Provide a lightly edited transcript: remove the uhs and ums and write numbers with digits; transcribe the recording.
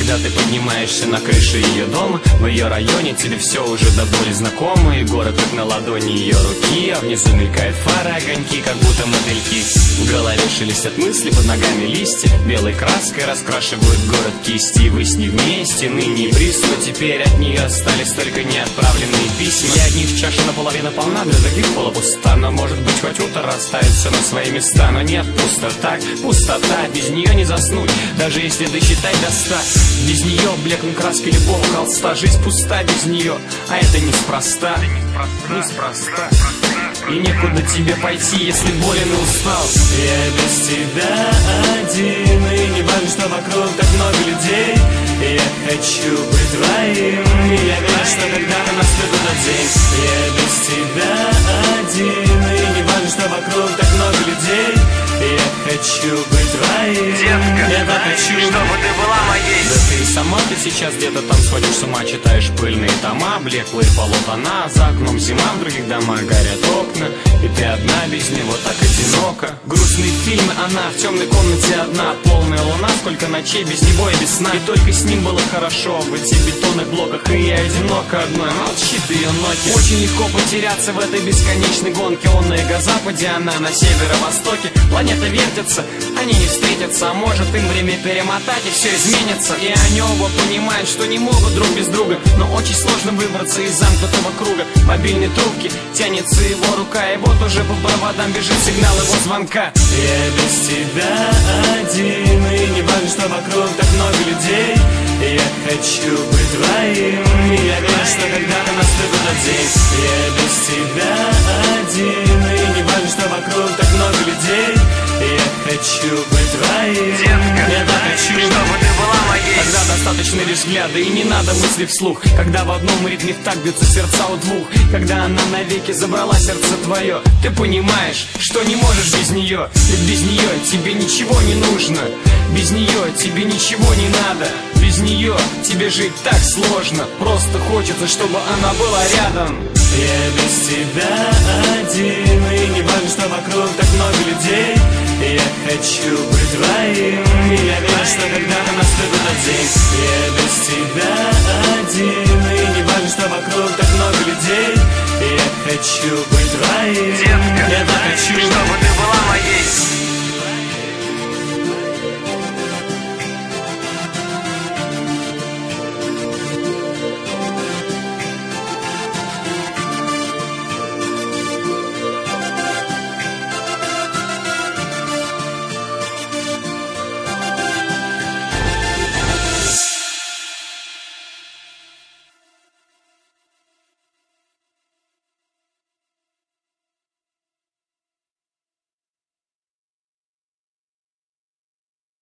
когда ты поднимаешься на крышу ее дома. В ее районе тебе все уже до боли знакомо, и город как на ладони ее руки, а внизу мелькают фары, огоньки, как будто модельки. В голове шелестят мысли, под ногами листья, белой краской раскрашивают город кисти. Вы с ней вместе, ныне и близко, теперь от нее остались только неотправленные письма. И одних чаша наполовину полна, для других полупуста. Но может быть хоть утро расставит все на свои места. Но нет, пусто так, пустота, без нее не заснуть, даже если досчитать до 100. Без нее блекнут краски любого холста. Жизнь пуста без нее, а это неспроста. Неспроста. И некуда тебе пойти, если болен и устал. Я без тебя один, и не важно, что вокруг так много людей. Я хочу быть твоим, и я верю, что когда-то наступит этот день. Я без тебя один, и не важно, что вокруг так много людей. Я хочу быть твоим, детка, я так хочу, чтобы ты была моей. Да ты и сама, ты сейчас где-то там сходишь с ума, читаешь пыльные тома, блеклые полутона. За окном зима, в других домах горят окна, и ты одна без него так одиноко. Грустные фильмы, она в темной комнате одна, полная луна, сколько ночей без него и без сна. И только с ним было хорошо в этих бетонных блоках, и я одиноко одной, молчит ее ноги. Очень легко потеряться в этой бесконечной гонке. Он на юго-западе, она на северо-востоке. Планеты вертятся, они не встретятся, а может им время перемотать и все изменится. И они оба понимают, что не могут друг без друга, но очень сложно выбраться из замкнутого круга. Мобильной трубки тянется его рука, и вот уже по проводам бежит сигнал его звонка. Я без тебя один, и не важно, что вокруг так много людей. Я хочу быть твоим, и я верю, что когда-то наступит этот день. Я без тебя один, и не важно, что вокруг так много людей. Я хочу быть твоим, детка, я так хочу, чтобы ты была моей. Когда достаточно лишь взгляда и не надо мысли вслух, когда в одном ритме так бьются сердца у двух, когда она навеки забрала сердце твое, ты понимаешь, что не можешь без нее. Ведь без нее тебе ничего не нужно, без нее тебе ничего не надо. Без нее тебе жить так сложно, просто хочется, чтобы она была рядом. Я без тебя один, и не важно, что вокруг так много людей. Я хочу быть твоим, и я верю, что когда-то наступит этот день. Я без тебя один, и не важно, что вокруг так много людей. Я хочу быть твоим, детка, я так хочу, чтобы ты была моей.